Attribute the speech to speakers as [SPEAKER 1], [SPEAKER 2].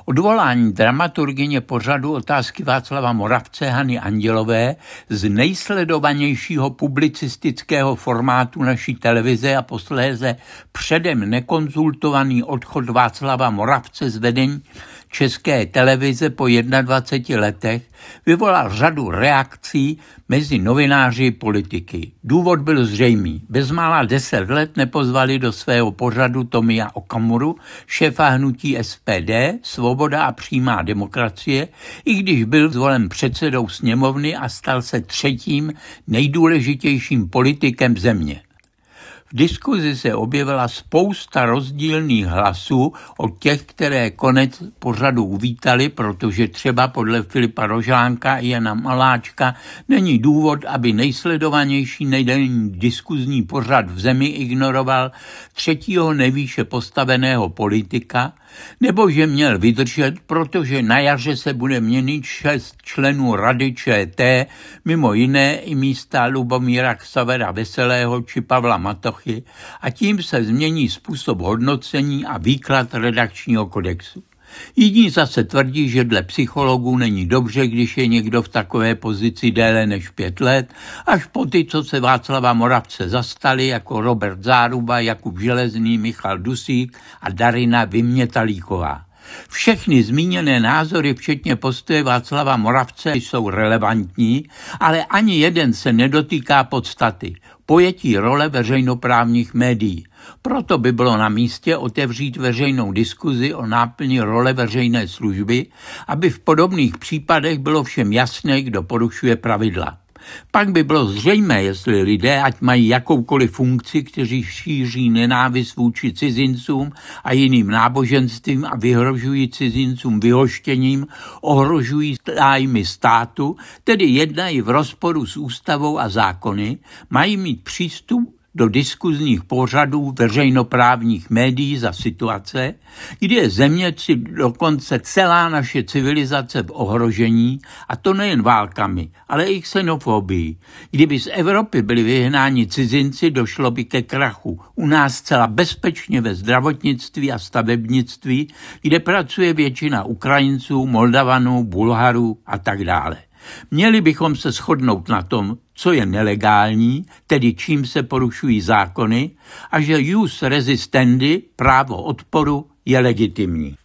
[SPEAKER 1] Odvolání dramaturgyně pořadu Otázky Václava Moravce Hany Andělové z nejsledovanějšího publicistického formátu naší televize a posléze předem nekonzultovaný odchod Václava Moravce z vedení České televize po 21 letech vyvolal řadu reakcí mezi novináři politiky. Důvod byl zřejmý. Bezmála 10 let nepozvali do svého pořadu Tomia Okamuru, šéfa hnutí SPD, Svoboda a přímá demokracie, i když byl zvolen předsedou sněmovny a stal se třetím nejdůležitějším politikem země. V diskuzi se objevila spousta rozdílných hlasů od těch, které konec pořadu uvítali, protože třeba podle Filipa Rožánka a Jana Maláčka není důvod, aby nejsledovanější nedělní diskuzní pořad v zemi ignoroval třetího nejvýše postaveného politika, nebo že měl vydržet, protože na jaře se bude měnit 6 členů Rady ČT, mimo jiné i místa Lubomíra Xavera Veselého či Pavla Matochy, a tím se změní způsob hodnocení a výklad redakčního kodexu. Jiní zase tvrdí, že dle psychologů není dobře, když je někdo v takové pozici déle než 5 let, až po ty, co se Václava Moravce zastali, jako Robert Záruba, Jakub Železný, Michal Dusík a Darina Vymětalíková. Všechny zmíněné názory, včetně postoje Václava Moravce, jsou relevantní, ale ani jeden se nedotýká podstaty, pojetí role veřejnoprávních médií. Proto by bylo na místě otevřít veřejnou diskuzi o náplni role veřejné služby, aby v podobných případech bylo všem jasné, kdo porušuje pravidla. Pak by bylo zřejmé, jestli lidé, ať mají jakoukoliv funkci, kteří šíří nenávist vůči cizincům a jiným náboženstvím a vyhrožují cizincům vyhoštěním, ohrožují zájmy státu, tedy jednají v rozporu s ústavou a zákony, mají mít přístup do diskuzních pořadů veřejnoprávních médií za situace, kdy je země či dokonce celá naše civilizace v ohrožení, a to nejen válkami, ale i xenofobií. Kdyby z Evropy byli vyhnáni cizinci, došlo by ke krachu. U nás zcela bezpečně ve zdravotnictví a stavebnictví, kde pracuje většina Ukrajinců, Moldavanů, Bulharů a tak dále. Měli bychom se shodnout na tom, co je nelegální, tedy čím se porušují zákony, a že jus resistendi, právo odporu, je legitimní.